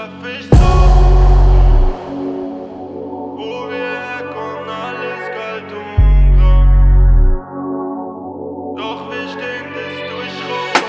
schaff ich so. Wo wir herkommen, alles kalt und grau. Doch wir stehen bis durch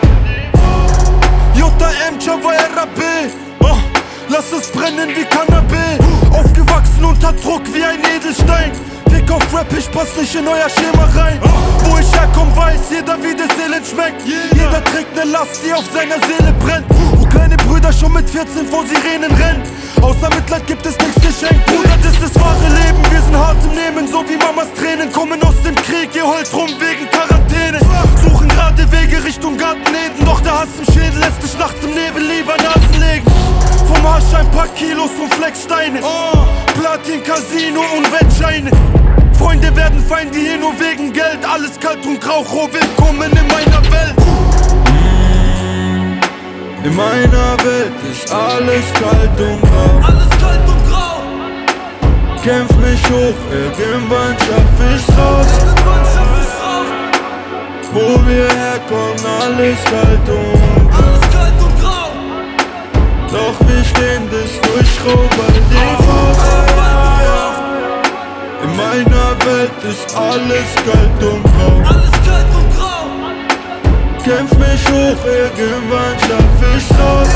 JM, Java, RAP. Lass es brennen wie Cannabis. Aufgewachsen unter Druck wie ein Edelstein. Weg auf Rap, ich pass nicht in euer Schema rein. Wo ich herkomm, weiß jeder, wie das Elend schmeckt. Jeder trägt ne Last, die auf seiner Seele brennt. Wo kleine Brüder schon mit 14 vor Sirenen rennen. Außer Mitleid gibt es nichts geschenkt. Bruder, das ist das wahre Leben. Wir sind hart im Nehmen, so wie Mamas Tränen. Kommen aus dem Krieg, ihr heult rum wegen Quarantäne. Suchen gerade Wege Richtung Garten Eden. Doch der Hass im Schädel lässt dich nachts im Nebel lieber Nasen legen. Vom Arsch ein paar Kilos und Flecksteine. Platin, Casino und Wettscheine. Freunde werden Feinde hier nur wegen Geld. Alles kalt und grau, willkommen in meiner Welt. In meiner Welt ist alles kalt und grau. Alles kalt und grau. Kämpf mich hoch, irgendwann schaff ich's raus. Wo wir herkommen, alles kalt und grau. Alles kalt und grau. Doch wir stehen bis durch Robert die Faust. In meiner Welt ist alles kalt und grau. Alles kalt und grau. Kämpf mich hoch, irgendwann schaff ich's raus.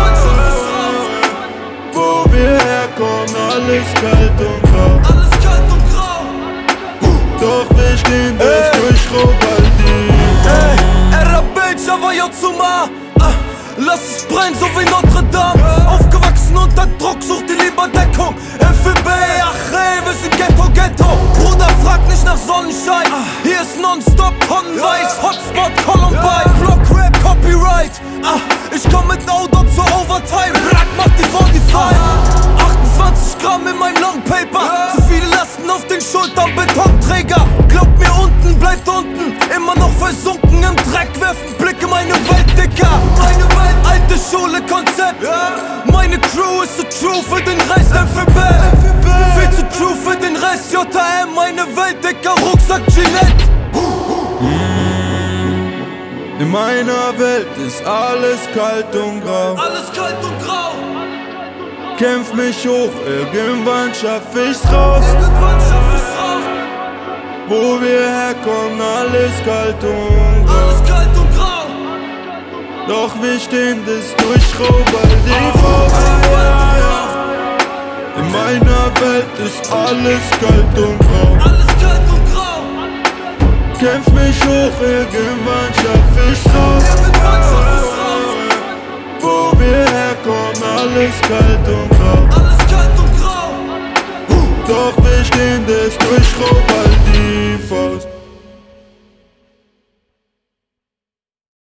Wo wir herkommen, alles kalt und grau. Alles kalt und grau. Doch wir stehen bis durch Robert die RAP, Java, Jozuma. Lass es brennen, so wie Notre Dame. Aufgewachsen unter Druck, such dir lieber Deckung. FEB, ach ey, wir sind Ghetto, Ghetto. Bruder, frag nicht nach Sonnenschein. Hier ist nonstop Tonnenweiß. Hotspot, Columbine, Block Rap, Copyright. Ich komm mit Auto zur Overtime. Rack macht die 45. 28 Gramm in meinem Longpaper. Zu viele Lasten auf den Schultern, Betonträger. Glaub mir, unten bleibt unten. Immer noch versunken im Dreck, werfen Blick in meine Welt, Dicker. Meine Welt, alte Schule, Konzept. Meine Crew ist so true für den Rest, FEB. Viel zu true für den Rest, JM. Meine Welt, Dicker, Rucksack, Gillette. In meiner Welt ist alles kalt und grau. Alles kalt und grau. Kämpf mich hoch, irgendwann schaff ich's raus. Irgendwann schaff ich's raus. Wo wir herkommen, alles kalt und grau. Alles kalt und grau. Doch wir stehen bis durch Robert die Faust. In meiner Welt ist alles kalt und grau. Alles kalt und grau. Kämpf mich hoch, irgendwann schaff ich's raus. Irgendwann schaff ich's raus. Wo wir herkommen, alles kalt und grau. Alles kalt und grau. Doch wir stehen bis durch Robert